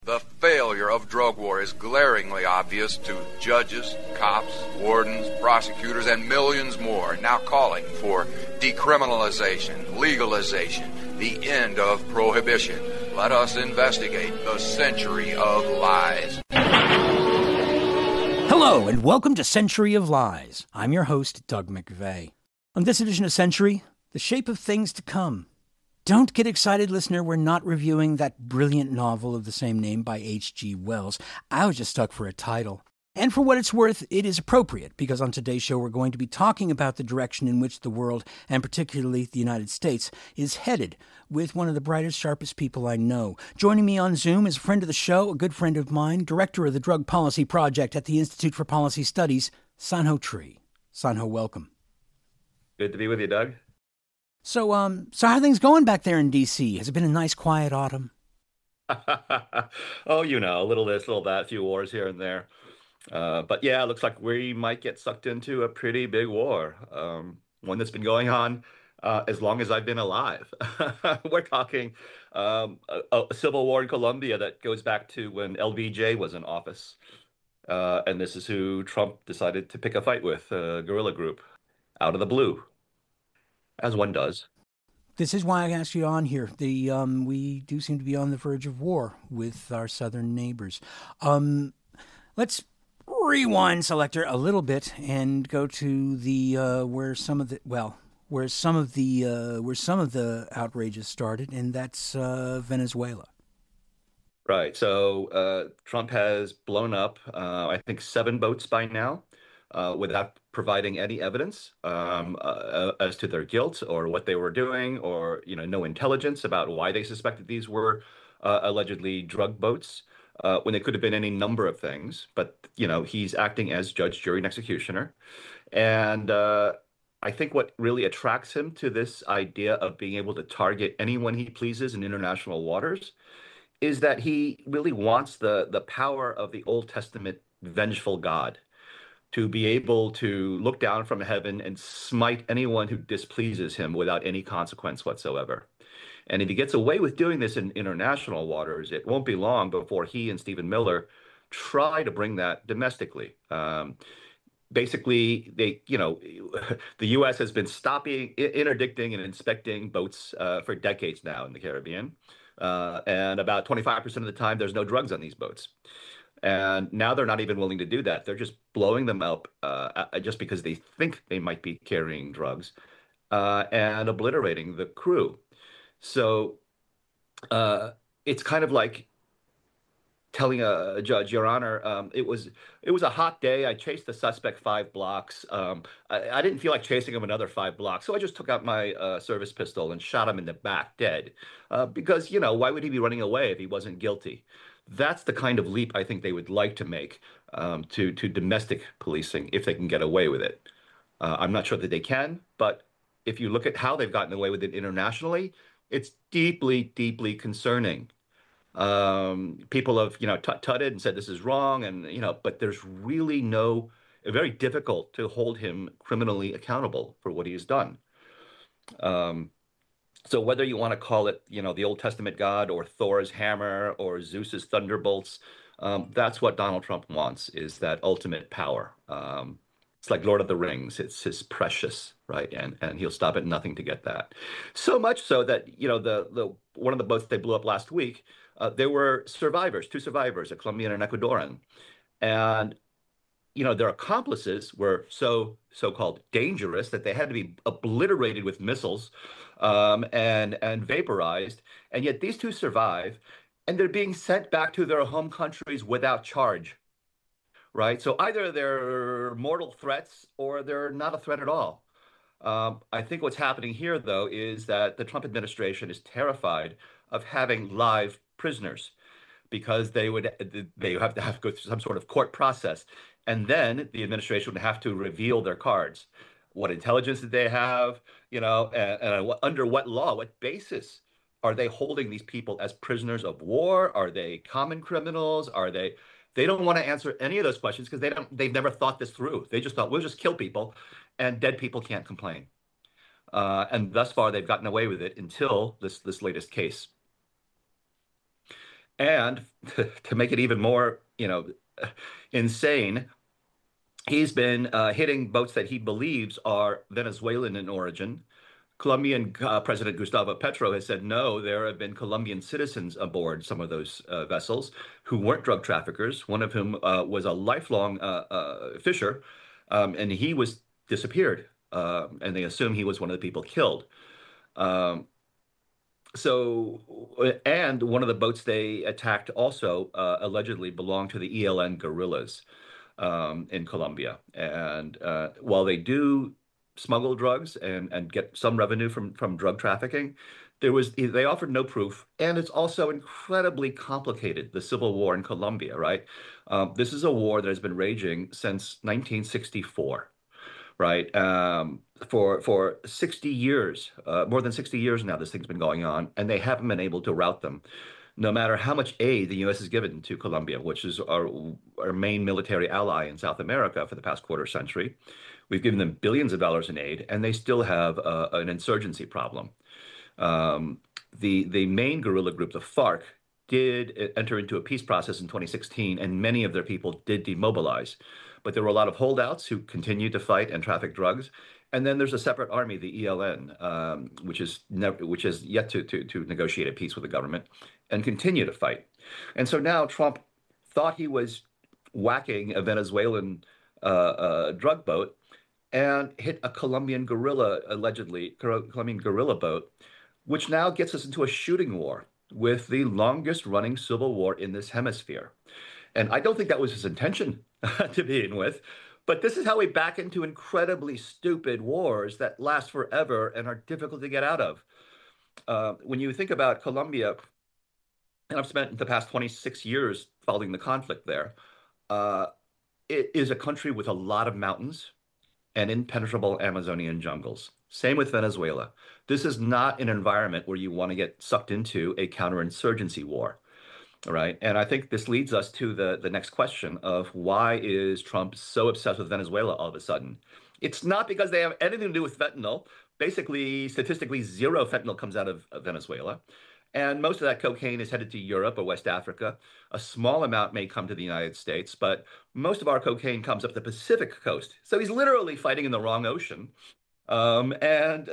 The failure of drug war is glaringly obvious to judges, cops, wardens, prosecutors, and millions more now calling for decriminalization, legalization, the end of prohibition. Let us investigate the century of lies. Hello, and welcome to Century of Lies. I'm your host, Doug McVeigh. On this edition of Century, the shape of things to come. Don't get excited, listener. We're not reviewing that brilliant novel of the same name by H.G. Wells. I was just stuck for a title. And for what it's worth, it is appropriate, because on today's show we're going to be talking about the direction in which the world, and particularly the United States, is headed, with one of the brightest, sharpest people I know. Joining me on Zoom is a friend of the show, a good friend of mine, director of the Drug Policy Project at the Institute for Policy Studies, Sanho Tree. Sanho, welcome. Good to be with you, Doug. So how are things going back there in D.C.? Has it been a nice, quiet autumn? Oh, you know, a little this, little that, a few wars here and there. But yeah, it looks like we might get sucked into a pretty big war, one that's been going on as long as I've been alive. We're talking a civil war in Colombia that goes back to when LBJ was in office. And this is who Trump decided to pick a fight with, a guerrilla group, out of the blue, as one does. This is why I asked you on here. We do seem to be on the verge of war with our southern neighbors. Let's rewind, Selector, a little bit and go to the where some of the outrages started, and that's Venezuela. Right. So Trump has blown up, I think, 7 boats by now, without providing any evidence as to their guilt or what they were doing, or no intelligence about why they suspected these were allegedly drug boats, when it could have been any number of things. But he's acting as judge, jury, and executioner, and I think what really attracts him to this idea of being able to target anyone he pleases in international waters is that he really wants the power of the Old Testament vengeful God to be able to look down from heaven and smite anyone who displeases him without any consequence whatsoever. And if he gets away with doing this in international waters, it won't be long before he and Stephen Miller try to bring that domestically. Basically, the U.S. has been stopping, interdicting, and inspecting boats for decades now in the Caribbean. And about 25% of the time, there's no drugs on these boats. And now they're not even willing to do that. They're just blowing them up just because they think they might be carrying drugs, and obliterating the crew. So it's kind of like telling a judge, Your Honor, it was a hot day. I chased the suspect 5 blocks. I didn't feel like chasing him another 5 blocks, so I just took out my service pistol and shot him in the back dead. Because why would he be running away if he wasn't guilty? That's the kind of leap I think they would like to make to domestic policing if they can get away with it. I'm not sure that they can, but if you look at how they've gotten away with it internationally, it's deeply, deeply concerning. People have, tutted and said this is wrong, and but there's really very difficult to hold him criminally accountable for what he has done. So whether you want to call it, the Old Testament God, or Thor's hammer, or Zeus's thunderbolts, that's what Donald Trump wants, is that ultimate power. It's like Lord of the Rings. It's his precious, right? And he'll stop at nothing to get that. So much so that, the one of the boats they blew up last week, there were 2 survivors, a Colombian and Ecuadorian. And their accomplices were so-called dangerous that they had to be obliterated with missiles, and vaporized. And yet these 2 survive, and they're being sent back to their home countries without charge, right? So either they're mortal threats or they're not a threat at all. I think what's happening here, though, is that the Trump administration is terrified of having live prisoners, because they have to go through some sort of court process. And then the administration would have to reveal their cards. What intelligence did they have? And under what law, what basis are they holding these people as prisoners of war? Are they common criminals? They don't want to answer any of those questions because they've never thought this through. They just thought, we'll just kill people and dead people can't complain. And thus far, they've gotten away with it until this latest case. And to make it even more, insane, he's been hitting boats that he believes are Venezuelan in origin. Colombian President Gustavo Petro has said no, there have been Colombian citizens aboard some of those vessels who weren't drug traffickers, one of whom was a lifelong fisher, and he was disappeared, and they assume he was one of the people killed. Um, and one of the boats they attacked also allegedly belonged to the ELN guerrillas in Colombia. And while they do smuggle drugs and get some revenue from drug trafficking, they offered no proof, and it's also incredibly complicated, the civil war in Colombia, right? This is a war that has been raging since 1964, right? For 60 years, more than 60 years now, this thing's been going on, and they haven't been able to rout them. No matter how much aid the U.S. has given to Colombia, which is our main military ally in South America for the past quarter century, we've given them billions of dollars in aid, and they still have an insurgency problem. The main guerrilla group, the FARC, did enter into a peace process in 2016, and many of their people did demobilize. But there were a lot of holdouts who continued to fight and traffic drugs. And then there's a separate army, the ELN, which has yet to negotiate a peace with the government and continue to fight. And so now Trump thought he was whacking a Venezuelan drug boat and hit a Colombian guerrilla, allegedly Colombian guerrilla boat, which now gets us into a shooting war with the longest running civil war in this hemisphere. And I don't think that was his intention to begin with, but this is how we back into incredibly stupid wars that last forever and are difficult to get out of. When you think about Colombia, and I've spent the past 26 years following the conflict there, it is a country with a lot of mountains and impenetrable Amazonian jungles. Same with Venezuela. This is not an environment where you want to get sucked into a counterinsurgency war, right? And I think this leads us to the next question of why is Trump so obsessed with Venezuela all of a sudden? It's not because they have anything to do with fentanyl. Basically, statistically, zero fentanyl comes out of Venezuela. And most of that cocaine is headed to Europe or West Africa. A small amount may come to the United States, but most of our cocaine comes up the Pacific coast. So he's literally fighting in the wrong ocean. And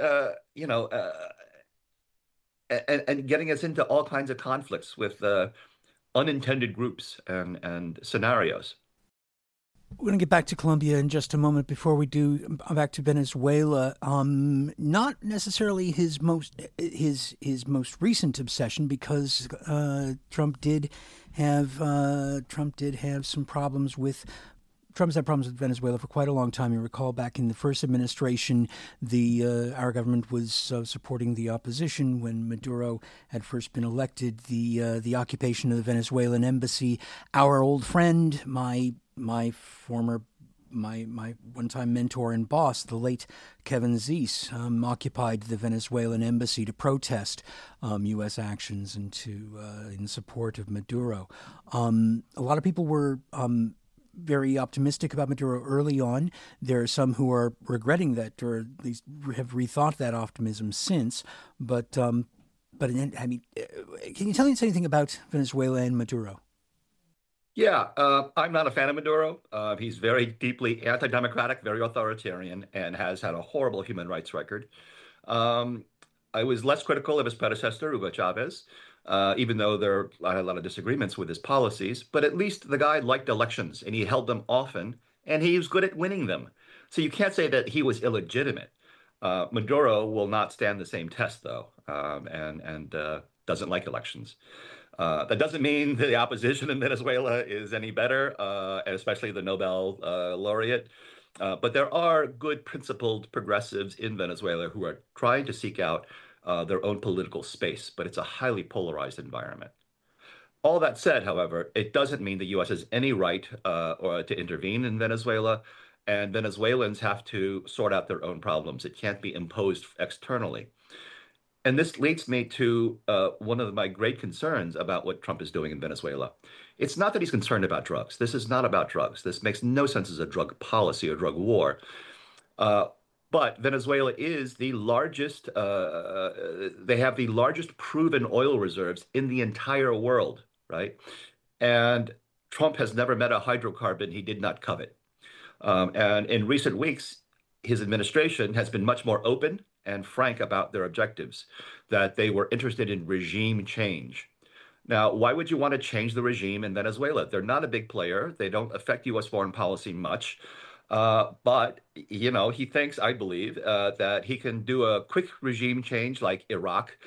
getting us into all kinds of conflicts with unintended groups and scenarios. We're going to get back to Colombia in just a moment. Before we do, back to Venezuela. Not necessarily his most recent obsession, because Trump did have some problems with. Trump's had problems with Venezuela for quite a long time. You recall back in the first administration, our government was supporting the opposition when Maduro had first been elected. The occupation of the Venezuelan embassy. Our old friend, my one-time mentor and boss, the late Kevin Zeese, occupied the Venezuelan embassy to protest U.S. actions and in support of Maduro. A lot of people were very optimistic about Maduro early on. There are some who are regretting that, or at least have rethought that optimism since. But I mean, can you tell us anything about Venezuela and Maduro? Yeah, I'm not a fan of Maduro. He's very deeply anti-democratic, very authoritarian, and has had a horrible human rights record. I was less critical of his predecessor, Hugo Chavez, even though I had a lot of disagreements with his policies. But at least the guy liked elections, and he held them often, and he was good at winning them. So you can't say that he was illegitimate. Maduro will not stand the same test, though, and doesn't like elections. That doesn't mean that the opposition in Venezuela is any better, especially the Nobel laureate. But there are good principled progressives in Venezuela who are trying to seek out their own political space, but it's a highly polarized environment. All that said, however, it doesn't mean the U.S. has any right or to intervene in Venezuela, and Venezuelans have to sort out their own problems. It can't be imposed externally. And this leads me to one of my great concerns about what Trump is doing in Venezuela. It's not that he's concerned about drugs. This is not about drugs. This makes no sense as a drug policy or drug war. But Venezuela is the largest, they have the largest proven oil reserves in the entire world. right? And Trump has never met a hydrocarbon he did not covet. And in recent weeks, his administration has been much more open and frank about their objectives, that they were interested in regime change. Now, why would you want to change the regime in Venezuela? They're not a big player. They don't affect U.S. foreign policy much. But, he thinks, I believe, that he can do a quick regime change like Iraq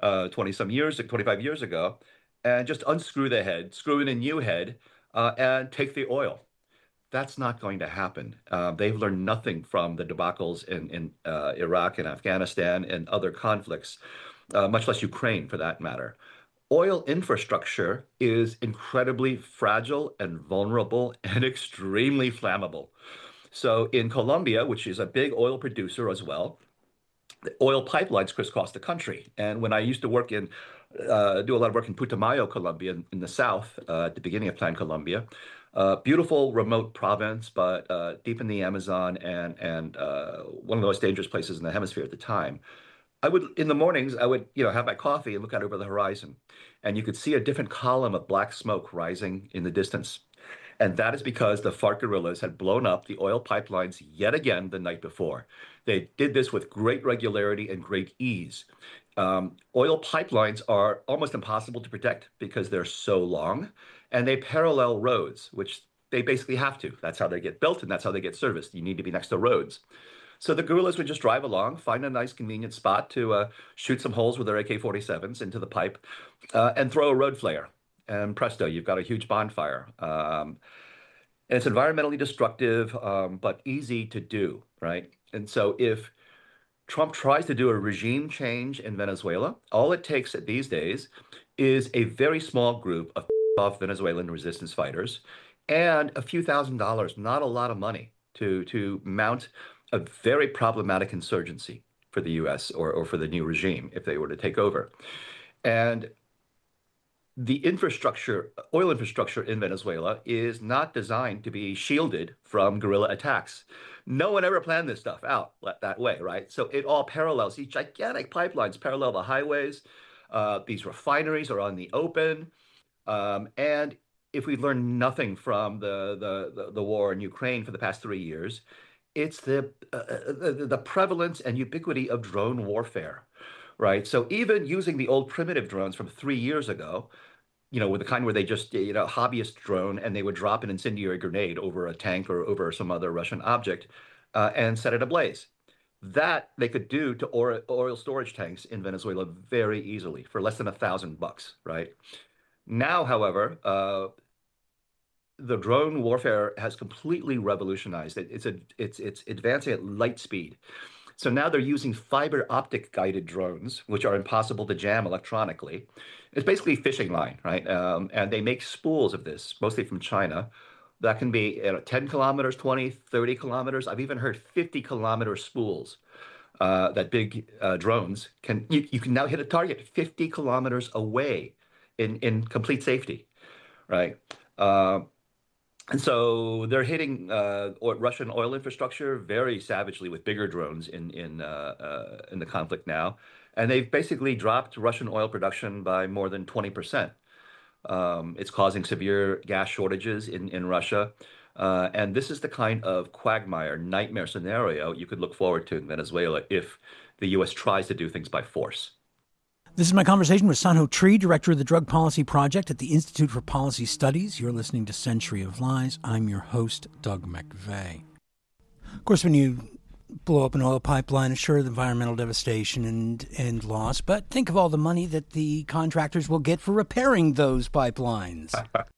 25 years ago, and just unscrew the head, screw in a new head, and take the oil. That's not going to happen. They've learned nothing from the debacles in Iraq and Afghanistan and other conflicts, much less Ukraine for that matter. Oil infrastructure is incredibly fragile and vulnerable and extremely flammable. So in Colombia, which is a big oil producer as well, the oil pipelines crisscross the country. And when I used to do a lot of work in Putumayo, Colombia, in the south, at the beginning of Plan Colombia, beautiful remote province, but deep in the Amazon and one of the most dangerous places in the hemisphere at the time. In the mornings, I would, have my coffee and look out over the horizon, and you could see a different column of black smoke rising in the distance. And that is because the FARC guerrillas had blown up the oil pipelines yet again the night before. They did this with great regularity and great ease. Oil pipelines are almost impossible to protect because they're so long, and they parallel roads, which they basically have to. That's how they get built, and that's how they get serviced. You need to be next to roads. So the guerrillas would just drive along, find a nice convenient spot to shoot some holes with their AK-47s into the pipe, and throw a road flare. And presto, you've got a huge bonfire. And it's environmentally destructive, but easy to do, right? And so if Trump tries to do a regime change in Venezuela, all it takes these days is a very small group of off Venezuelan resistance fighters and a few $1,000s, not a lot of money, to mount a very problematic insurgency for the U.S. or for the new regime if they were to take over. And the oil infrastructure in Venezuela is not designed to be shielded from guerrilla attacks. No one ever planned this stuff out that way, right? So it all parallels. These gigantic pipelines parallel the highways. These refineries are on the open. And if we learn nothing from the war in Ukraine for the past 3 years, it's the prevalence and ubiquity of drone warfare, right? So even using the old primitive drones from 3 years ago, with the kind where they just, hobbyist drone, and they would drop an incendiary grenade over a tank or over some other Russian object and set it ablaze. That they could do to oil storage tanks in Venezuela very easily for less than $1,000, right? Now, however, the drone warfare has completely revolutionized it. It's advancing at light speed. So now they're using fiber optic guided drones, which are impossible to jam electronically. It's basically fishing line, right? And they make spools of this, mostly from China, that can be 10 kilometers, 20, 30 kilometers. I've even heard 50-kilometer spools that big drones you can now hit a target 50 kilometers away in complete safety, right? And so they're hitting Russian oil infrastructure very savagely with bigger drones in the conflict now, and they've basically dropped Russian oil production by more than 20%. It's causing severe gas shortages in Russia, and this is the kind of quagmire, nightmare scenario you could look forward to in Venezuela if the U.S. tries to do things by force. This is my conversation with San Ho Tree, director of the Drug Policy Project at the Institute for Policy Studies. You're listening to Century of Lies. I'm your host, Doug McVeigh. Of course, when you blow up an oil pipeline, it's sure the environmental devastation and loss, but think of all the money that the contractors will get for repairing those pipelines.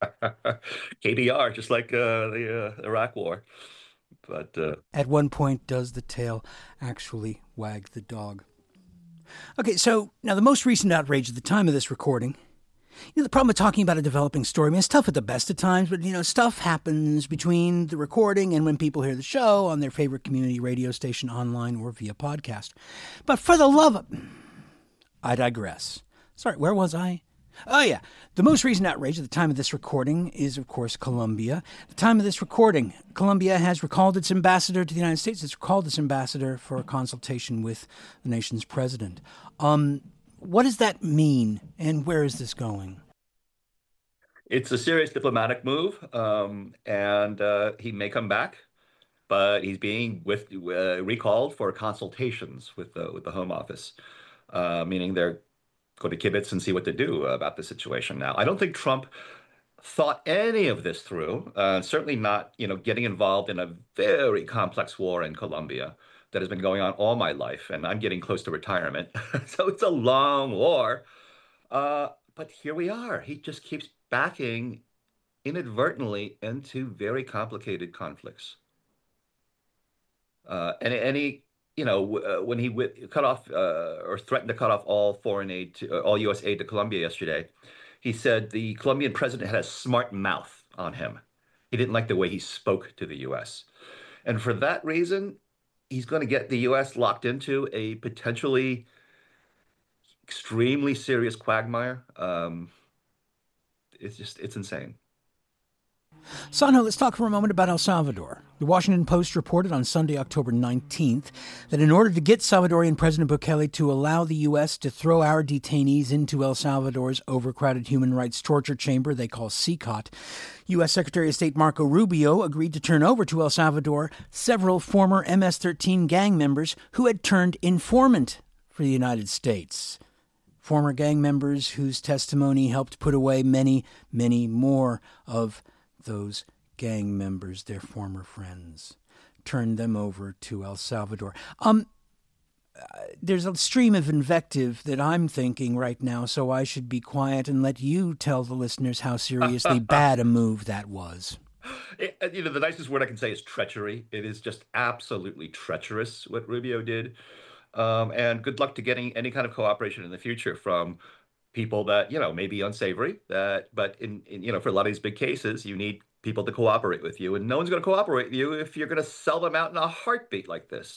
KBR, just like the Iraq War. But at one point, does the tail actually wag the dog? Okay, so now the most recent outrage at the time of this recording, the problem with talking about a developing story, it's tough at the best of times, but, stuff happens between the recording and when people hear the show on their favorite community radio station, online, or via podcast. But for the love of... I digress. Sorry, where was I? Oh, yeah. The most recent outrage at the time of this recording is, of course, Colombia. At the time of this recording, Colombia has recalled its ambassador to the United States. It's recalled its ambassador for a consultation with the nation's president. What does that mean, and where is this going? It's a serious diplomatic move, and he may come back, but he's being recalled for consultations with the Home Office, meaning they're going to kibitz and see what to do about the situation now. I don't think Trump thought any of this through. Certainly not, getting involved in a very complex war in Colombia that has been going on all my life, and I'm getting close to retirement. So it's a long war. But here we are. He just keeps backing inadvertently into very complicated conflicts. And he, when he cut off or threatened to cut off all foreign aid all U.S. aid to Colombia yesterday, he said the Colombian president had a smart mouth on him. He didn't like the way he spoke to the U.S. And for that reason, he's going to get the U.S. locked into a potentially extremely serious quagmire. It's insane. Sanjo, let's talk for a moment about El Salvador. The Washington Post reported on Sunday, October 19th, that in order to get Salvadorian President Bukele to allow the U.S. to throw our detainees into El Salvador's overcrowded human rights torture chamber they call CICOT, U.S. Secretary of State Marco Rubio agreed to turn over to El Salvador several former MS-13 gang members who had turned informant for the United States. Former gang members whose testimony helped put away many, many more of those gang members, their former friends, turned them over to El Salvador. There's a stream of invective that I'm thinking right now, so I should be quiet and let you tell the listeners how seriously bad a move that was. The nicest word I can say is treachery. It is just absolutely treacherous what Rubio did. And good luck to getting any kind of cooperation in the future from people that, may be unsavory, but in for a lot of these big cases, you need people to cooperate with you, and no one's going to cooperate with you if you're going to sell them out in a heartbeat like this.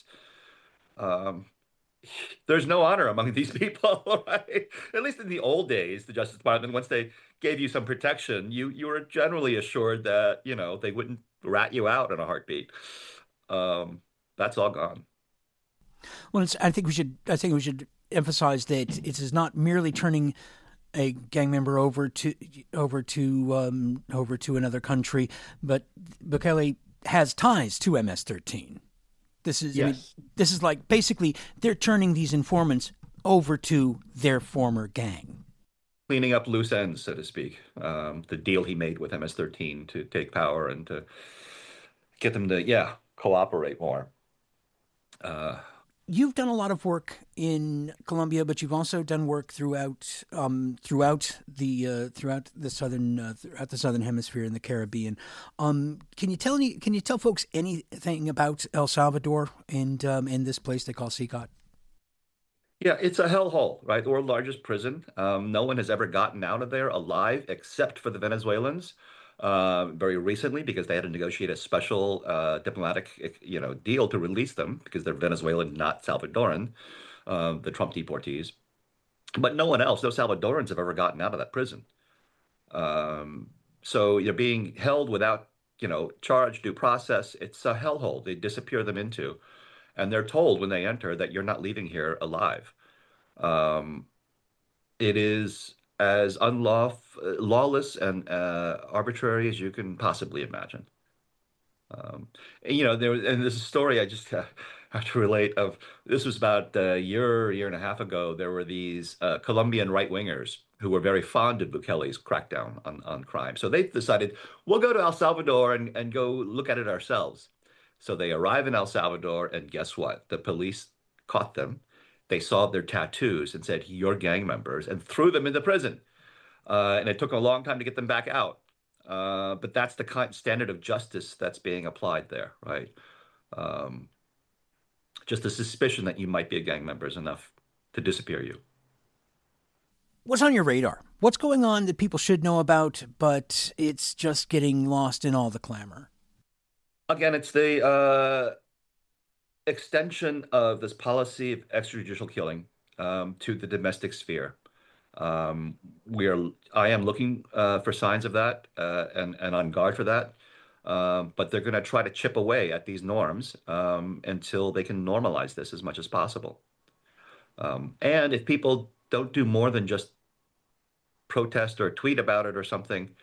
There's no honor among these people, right? At least in the old days, the Justice Department, once they gave you some protection, you were generally assured that, they wouldn't rat you out in a heartbeat. That's all gone. Well, I think we should emphasize that it is not merely turning a gang member over to another country, but Bukele has ties to MS-13. This is yes. This is like basically they're turning these informants over to their former gang, cleaning up loose ends, so to speak. The deal he made with MS-13 to take power and to get them to cooperate more. You've done a lot of work in Colombia, but you've also done work throughout the southern hemisphere in the Caribbean. Can you tell folks anything about El Salvador and this place they call CICOT? Yeah, it's a hellhole, right? The world's largest prison. No one has ever gotten out of there alive except for the Venezuelans. Very recently, because they had to negotiate a special diplomatic, deal to release them because they're Venezuelan, not Salvadoran, the Trump deportees. But no one else, no Salvadorans have ever gotten out of that prison. So you're being held without, charge, due process. It's a hellhole they disappear them into. And they're told when they enter that you're not leaving here alive. It is as lawless and arbitrary as you can possibly imagine. There's a story I just have to relate of. This was about a year and a half ago. There were these Colombian right-wingers who were very fond of Bukele's crackdown on crime. So they decided, we'll go to El Salvador and go look at it ourselves. So they arrive in El Salvador, and guess what? The police caught them. They saw their tattoos and said, "You're gang members," and threw them into prison. And it took a long time to get them back out. But that's the kind standard of justice that's being applied there, right? Just a suspicion that you might be a gang member is enough to disappear you. What's on your radar? What's going on that people should know about, but it's just getting lost in all the clamor? Again, it's the extension of this policy of extrajudicial killing to the domestic sphere. I am looking for signs of that and on guard for that. But they're going to try to chip away at these norms until they can normalize this as much as possible. And if people don't do more than just protest or tweet about it or something,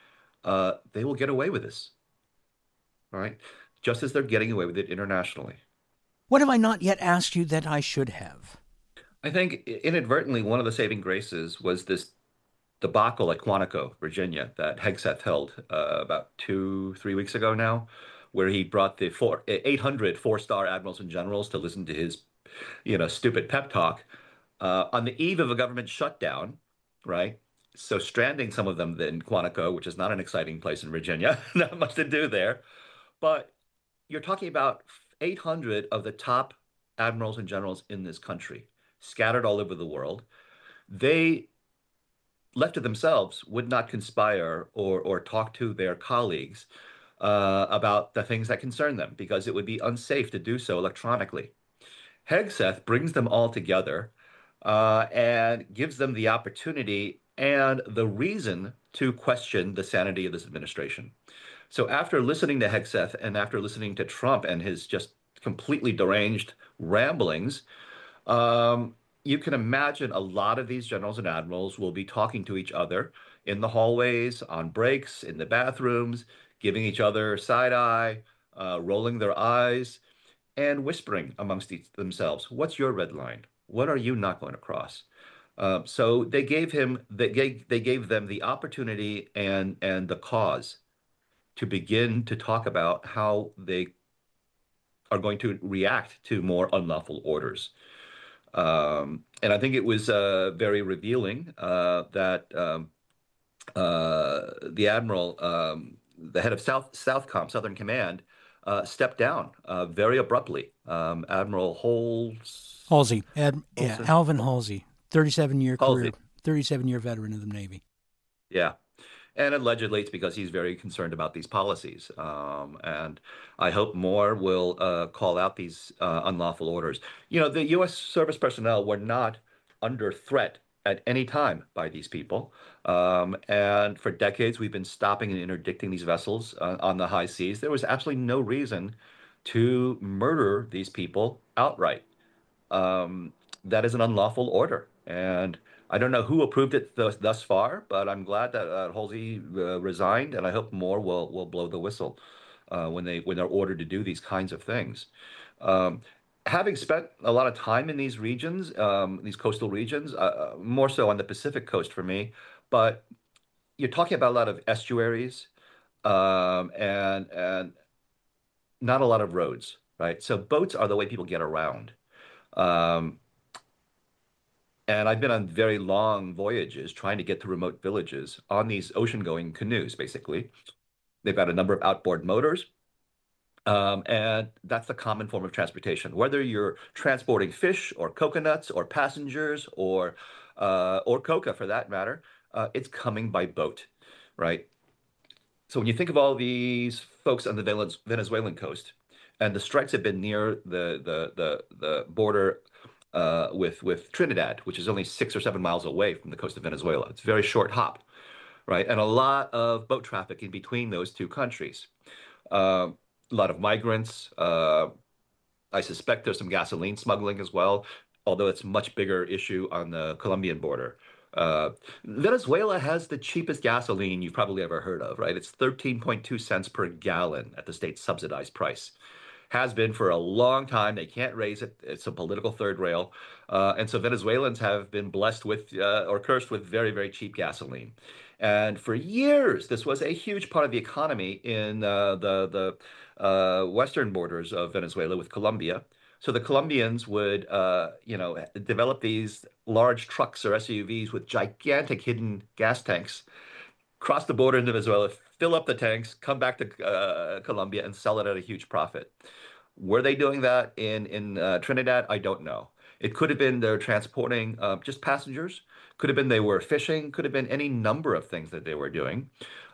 they will get away with this, all right? Just as they're getting away with it internationally. What have I not yet asked you that I should have? I think inadvertently, one of the saving graces was this debacle at Quantico, Virginia, that Hegseth held about 3 weeks ago now, where he brought the 800 four-star admirals and generals to listen to his, stupid pep talk on the eve of a government shutdown, right? So stranding some of them in Quantico, which is not an exciting place in Virginia, not much to do there. But you're talking about 800 of the top admirals and generals in this country, scattered all over the world. They, left to themselves, would not conspire or talk to their colleagues about the things that concern them because it would be unsafe to do so electronically. Hegseth brings them all together and gives them the opportunity and the reason to question the sanity of this administration. So after listening to Hegseth and after listening to Trump and his just completely deranged ramblings, you can imagine a lot of these generals and admirals will be talking to each other in the hallways, on breaks, in the bathrooms, giving each other side eye, rolling their eyes, and whispering amongst themselves, "What's your red line? What are you not going to cross?" So they gave them the opportunity and the cause to begin to talk about how they are going to react to more unlawful orders. And I think it was very revealing that the admiral, the head of Southern Command, stepped down very abruptly. Admiral Halsey, Alvin Halsey, 37-year career, Halsey. 37-year veteran of the Navy. Yeah. And allegedly, it's because he's very concerned about these policies. And I hope more will call out these unlawful orders. The U.S. service personnel were not under threat at any time by these people. And for decades, we've been stopping and interdicting these vessels on the high seas. There was absolutely no reason to murder these people outright. That is an unlawful order. And I don't know who approved it thus far, but I'm glad that Halsey resigned, and I hope more will blow the whistle when they're ordered to do these kinds of things. Having spent a lot of time in these regions, these coastal regions, more so on the Pacific coast for me, but you're talking about a lot of estuaries and not a lot of roads, right? So boats are the way people get around. Um, And I've been on very long voyages trying to get to remote villages on these ocean-going canoes, basically. They've got a number of outboard motors, and that's the common form of transportation. Whether you're transporting fish or coconuts or passengers or coca for that matter, it's coming by boat, right? So when you think of all these folks on the Venezuelan coast, and the strikes have been near the border with Trinidad, which is only 6 or 7 miles away from the coast of Venezuela. It's a very short hop, right? And a lot of boat traffic in between those two countries. A lot of migrants. I suspect there's some gasoline smuggling as well, although it's a much bigger issue on the Colombian border. Venezuela has the cheapest gasoline you've probably ever heard of, right? It's 13.2 cents per gallon at the state subsidized price. Has been for a long time. They can't raise it. It's a political third rail. And so Venezuelans have been blessed with or cursed with very, very cheap gasoline. And for years, this was a huge part of the economy in the western borders of Venezuela with Colombia. So the Colombians would, develop these large trucks or SUVs with gigantic hidden gas tanks, cross the border into Venezuela, fill up the tanks, come back to Colombia, and sell it at a huge profit. Were they doing that in Trinidad? I don't know. It could have been they're transporting just passengers. Could have been they were fishing. Could have been any number of things that they were doing.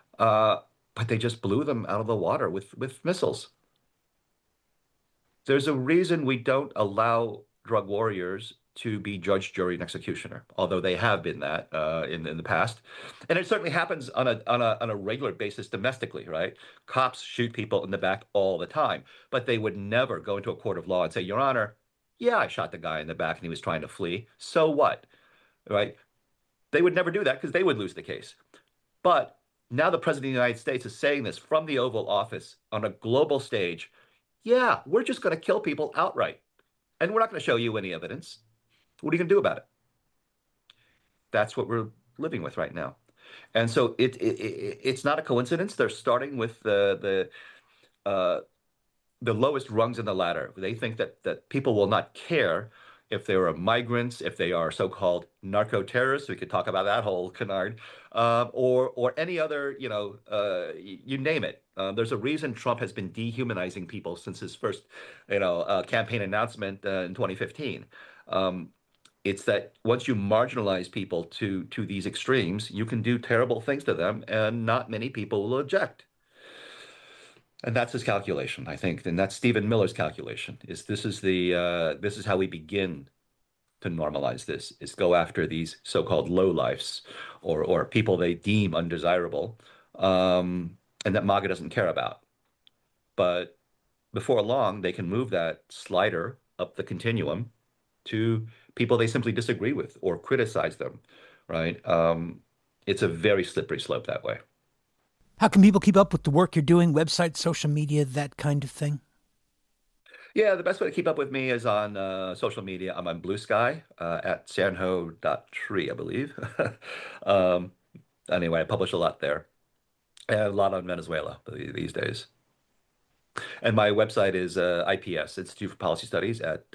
But they just blew them out of the water with missiles. There's a reason we don't allow drug warriors to be judge, jury, and executioner, although they have been that in the past, and it certainly happens on a regular basis domestically, right? Cops shoot people in the back all the time, but they would never go into a court of law and say, "Your Honor, yeah, I shot the guy in the back and he was trying to flee. So what?" Right? They would never do that because they would lose the case. But Now the President of the United States is saying this from the Oval Office on a global stage. Yeah, we're just going to kill people outright. And we're not going to show you any evidence. What are you going to do about it? That's what we're living with right now. And so it's not a coincidence. They're starting with the lowest rungs in the ladder. They think that people will not care if they are migrants, if they are so-called narco-terrorists. We could talk about that whole canard, or any other, you name it. There's a reason Trump has been dehumanizing people since his first, campaign announcement in 2015. It's that once you marginalize people to these extremes, you can do terrible things to them, and not many people will object. And that's his calculation, I think, and that's Stephen Miller's calculation. This is how we begin to normalize this: is go after these so-called lowlifes or people they deem undesirable, and that MAGA doesn't care about. But before long, they can move that slider up the continuum to people they simply disagree with or criticize them, right? It's a very slippery slope that way. How can people keep up with the work you're doing, websites, social media, that kind of thing? Yeah, the best way to keep up with me is on social media. I'm on Blue Sky at sanho.tree, I believe. Anyway, I publish a lot there. And a lot on Venezuela these days. And my website is IPS, Institute for Policy Studies, at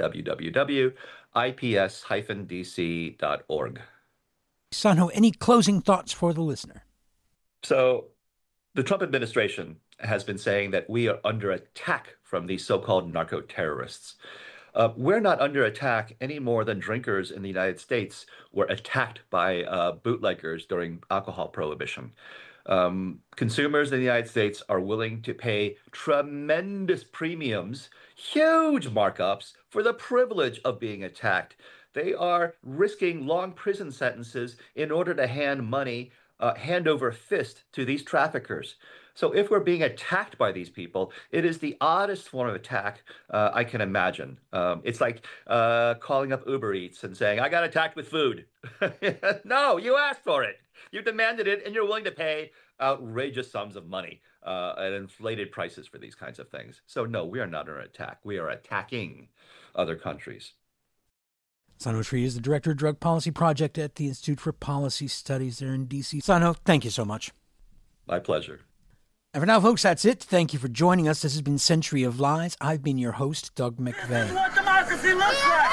www.ips-dc.org. Sanho, any closing thoughts for the listener? So the Trump administration has been saying that we are under attack from these so-called narco-terrorists. We're not under attack any more than drinkers in the United States were attacked by bootleggers during alcohol prohibition. Consumers in the United States are willing to pay tremendous premiums, huge markups for the privilege of being attacked. They are risking long prison sentences in order to hand over fist to these traffickers. So if we're being attacked by these people, it is the oddest form of attack I can imagine. It's like calling up Uber Eats and saying, I got attacked with food. No, you asked for it. You demanded it, and you're willing to pay outrageous sums of money at inflated prices for these kinds of things. So no, we are not under attack. We are attacking other countries. Sanho Tree is the Director of Drug Policy Project at the Institute for Policy Studies there in D.C. Sanho, thank you so much. My pleasure. And for now, folks, that's it. Thank you for joining us. This has been Century of Lies. I've been your host, Doug McVeigh. This is what democracy looks like.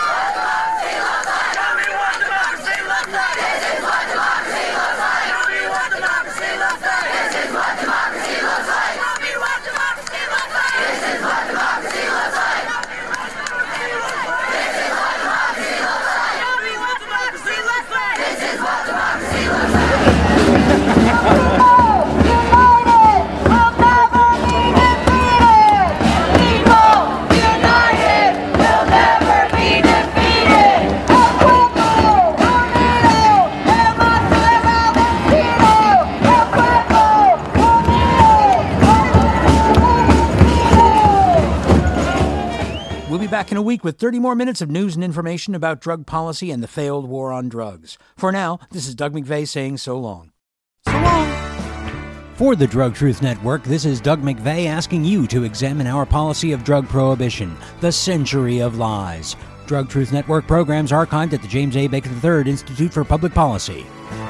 Tell me what democracy looks like. This is what democracy looks like. Tell me what democracy looks like. This is what democracy looks like. Tell me what democracy looks like. This is what democracy looks like. We'll be back in a week with 30 more minutes of news and information about drug policy and the failed war on drugs. For now, this is Doug McVeigh saying so long. So long! For the Drug Truth Network, this is Doug McVeigh asking you to examine our policy of drug prohibition, the Century of Lies. Drug Truth Network programs archived at the James A. Baker III Institute for Public Policy.